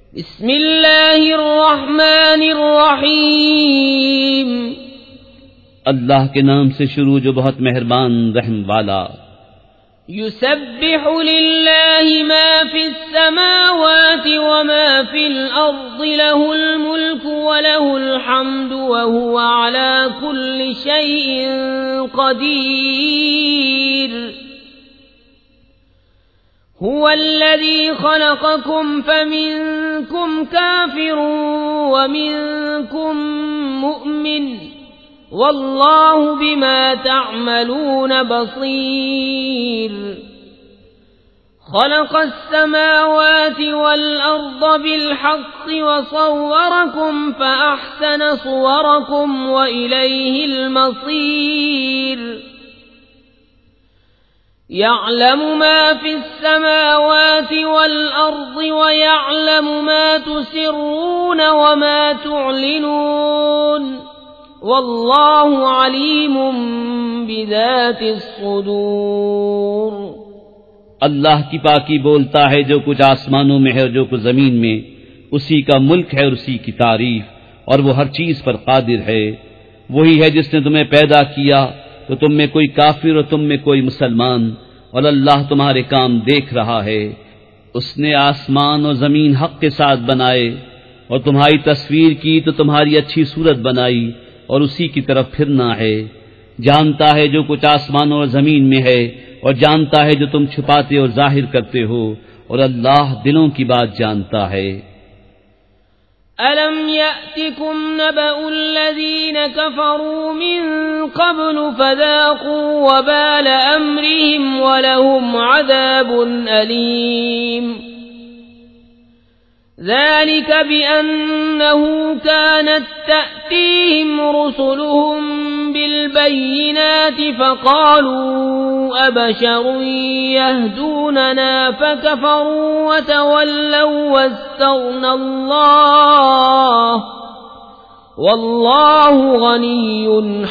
बिस्मिल्लाहिर्रहमानिर्रहीम। अल्लाह के नाम से शुरू जो बहुत मेहरबान रहम वाला। युसब्बिहु लिल्लाहि मा फिस समावाति व मा फिल अर्दि लहुल मुल्कु व लहुल हम्दु व हुवा अला कुल्लि शैइन क़दीर। हुवल्लज़ी ख़लक़कुम फमिनकुम काफ़िरुन व मिनकुम मुअमिन वल्लाहु बिमा तअमलून बसीर। खलक़स समावाति वल अर्द बिलहक़्क़ि व सव्वरकुम फअहसन सुवरकुम व इलैहिल मसीर। यअलमु मा फिस समावाति वल अर्दि व यअलमु मा तुसिर्रून व मा तुअलिनून वल्लाहु अलीमुम बिज़ातिस सुदूर। अल्लाह की पाकी बोलता है जो कुछ आसमानों में है और जो कुछ जमीन में, उसी का मुल्क है और उसी की तारीफ, और वो हर चीज पर कादिर है। वही है जिसने तुम्हें पैदा किया तो तुम में कोई काफिर और तुम में कोई मुसलमान, और अल्लाह तुम्हारे काम देख रहा है। उसने आसमान और जमीन हक के साथ बनाए और तुम्हारी तस्वीर की तो तुम्हारी अच्छी सूरत बनाई और उसी की तरफ फिरना है। जानता है जो कुछ आसमानों और जमीन में है और जानता है जो तुम छुपाते और जाहिर करते हो, और अल्लाह दिलों की बात जानता है। अलम यअतिकुम नबउल्लज़ीन कफ़रू मिन क़ब्लु फ़ज़ाक़ू वबाल अम्रिहिम वलहुम अज़ाबुन अलीम। ذلك بأنه كانت تأتيهم رسلهم بالبينات فقالوا أبشر يهدوننا فكفروا وتولوا واستغنى الله والله غني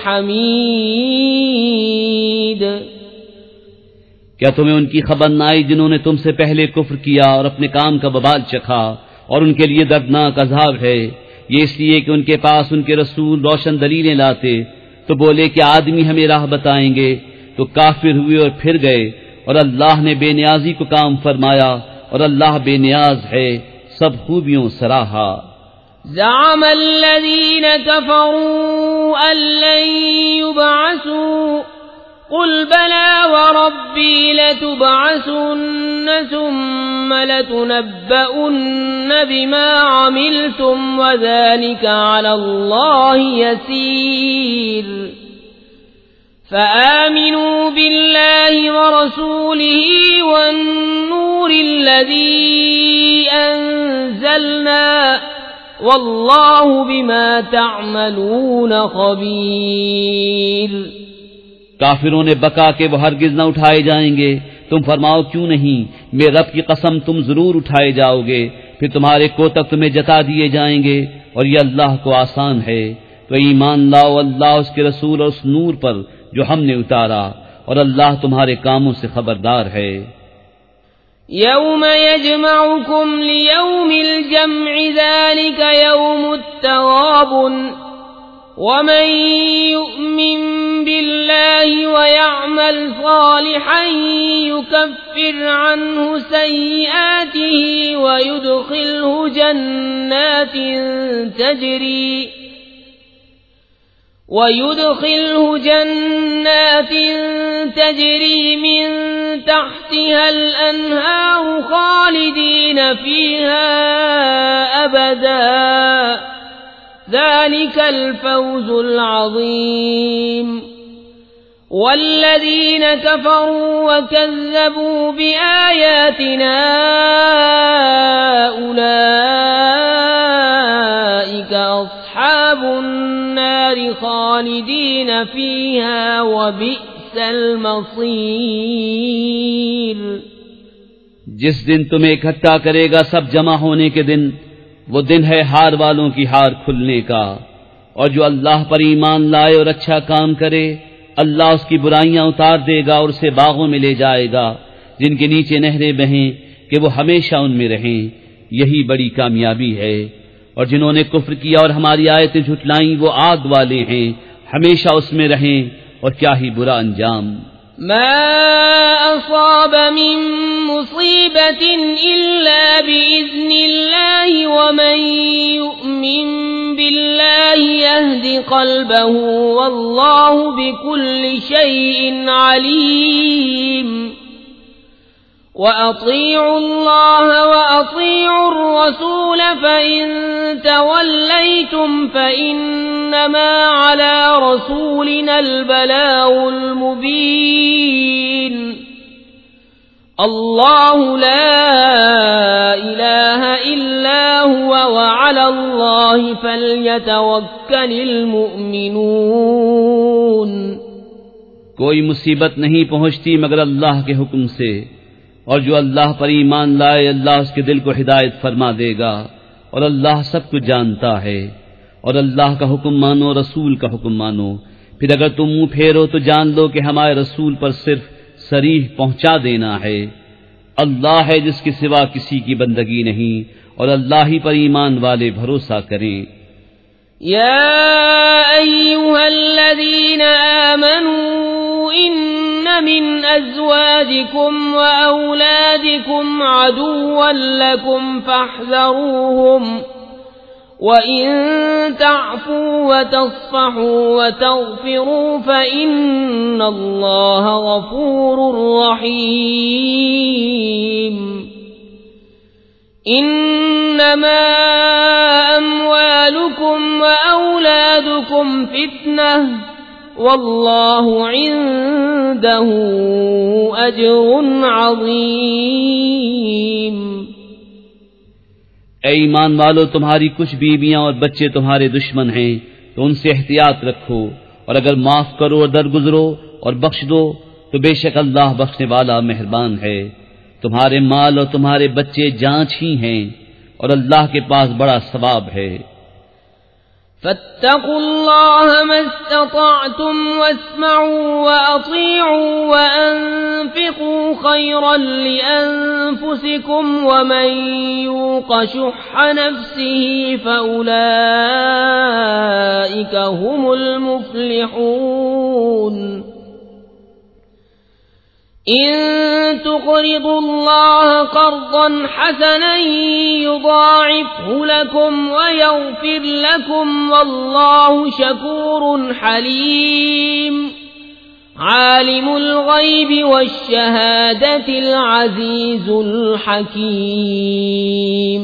حميد। क्या तुम्हें उनकी खबर न आई जिन्होंने तुमसे पहले कुफ्र किया और अपने काम का बबाल चखा, और उनके लिए दर्दनाक अज़ाब है। ये इसलिए कि उनके पास उनके रसूल रोशन दलीलें लाते तो बोले कि आदमी हमें राह बताएंगे, तो काफिर हुए और फिर गए, और अल्लाह ने बेनियाजी को काम फरमाया और अल्लाह बेनियाज है, सब खूबियों सराहा। ज़अमल्लज़ीन कफ़रू अल्लन युबअसू क़ुल बला वरब्बी लतुबअसुन्न सुम्म लतुनब्बउन्न बिमा अमिलतुम वज़ालिका अलल्लाहि यसीर। फ़आमिनू बिल्लाहि वरसूलिहि वन्नूरिल्लज़ी अंज़लना वल्लाहु बिमा तअमलून ख़बीर। काफिरों ने बका के वो हरगिज न उठाए जाएंगे। तुम फरमाओ क्यों नहीं, मेरे रब की कसम तुम जरूर उठाए जाओगे, फिर तुम्हारे कोतक तुम्हें जता दिए जाएंगे, और ये अल्लाह को आसान है। तो ईमान लाओ अल्लाह उसके रसूल और उस नूर पर जो हमने उतारा, और अल्लाह तुम्हारे कामों से खबरदार है। यौम यजमउकुम लियौमिल जम्इ ज़ालिका यौमुत तग़ाबुन वमन युमिन बिल्लाहि व यअमल सालिहन युकफ्फिर अन्हु सय्यिआतिहि व युदखिलहु जन्नात तजरी मिन तहतिहा अल-अन्हार खालिदीन फीहा अबदा ज़ालिकल फ़ौज़ुल अज़ीम। वल्लज़ीन कफ़रू वकज़्ज़बू बिआयातिना उलाइका अस्हाबुन नार खालिदीन फीहा वबिअसल मसीर। जिस दिन तुम्हें इकट्ठा करेगा सब जमा होने के दिन, वो दिन है हार वालों की हार खुलने का। और जो अल्लाह पर ईमान लाए और अच्छा काम करे, अल्लाह उसकी बुराइयां उतार देगा और उसे बागों में ले जाएगा जिनके नीचे नहरें बहें कि वो हमेशा उनमें रहें। यही बड़ी कामयाबी है। और जिन्होंने कुफ्र किया और हमारी आयतें झुटलाईं वो आग वाले हैं, हमेशा उसमें रहें, और क्या ही बुरा अंजाम। मा असाब मिन मुसीबतिन इल्ला बिइज़्निल्लाहि व मन युमिन बिल्लाहि यहदि क़ल्बहु वल्लाहु बिकुल्लि शैइन अलीम। वअतीअु अल्लाह वअतीअु अर्रसूल फ़इन तवल्लैतुम फ़इन्नमा अला रसूलिनल बलागुल मुबीन। अल्लाहु ला इलाहा इल्ला हुवा वअलल्लाहि फ़ल्यतवक्कलिल मुअ्मिनून। कोई मुसीबत नहीं पहुंचती मगर अल्लाह के हुक्म से, और जो अल्लाह पर ईमान लाए अल्लाह उसके दिल को हिदायत फरमा देगा, और अल्लाह सब कुछ जानता है। और अल्लाह का हुक्म मानो, रसूल का हुक्म मानो। फिर अगर तुम मुंह फेरो तो जान लो कि हमारे रसूल पर सिर्फ सरीह पहुंचा देना है। अल्लाह है जिसके सिवा किसी की बंदगी नहीं, और अल्लाह ही पर ईमान वाले भरोसा करें। या अय्युहल्लज़ीना आमनू इन्न मिन अज़वाजिकुम व औलादिकुम अदुव्वन लकुम फहज़रूहुम वइन तअफू व तस्फ़हू व तग़फ़िरू फ़इन्नल्लाह गफ़ूरुर रहीम। इन्नमा अम्वालुकुम व औलादुकुम फ़ित्नह वल्लाहु इन्दहु अज्रुन अज़ीम। ऐ ईमान वालो, तुम्हारी कुछ बीवियां और बच्चे तुम्हारे दुश्मन हैं, तो उनसे एहतियात रखो, और अगर माफ करो और दरगुजरो और बख्श दो तो बेशक अल्लाह बख्शने वाला मेहरबान है। तुम्हारे माल और तुम्हारे बच्चे जांच ही हैं, और अल्लाह के पास बड़ा सवाब है। फत्तकुल्लाह मस्ततअतुम वस्मऊ वअतीअू वअन्फिकू खैरन लिअन्फुसिकुम वमन यूक़ शुह्ह नफ्सिही फउलाइका हुमुल मुफ्लिहून। इन तुक़रिदुल्लाह क़र्ज़न हसनन युज़ाइफ़हु लकुम वयग़फ़िर लकुम वल्लाहु शकूरुन हलीम। आलिमुल ग़ैबि वश्शहादतिल अज़ीज़ुल हकीम।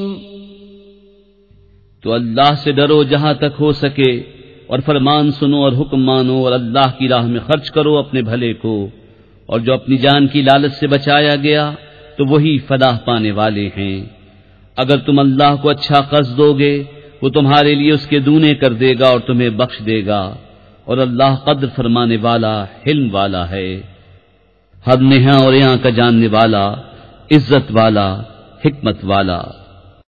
तो अल्लाह से डरो जहां तक हो सके, और फरमान सुनो और हुक्म मानो, और अल्लाह की राह में खर्च करो अपने भले को। और जो अपनी जान की लालच से बचाया गया तो वही फलाह पाने वाले हैं। अगर तुम अल्लाह को अच्छा कर्ज दोगे वो तुम्हारे लिए उसके दूने कर देगा और तुम्हें बख्श देगा, और अल्लाह कद्र फरमाने वाला हिल्म वाला है। हद नेहा और यहाँ का जानने वाला, इज्जत वाला, हिकमत वाला।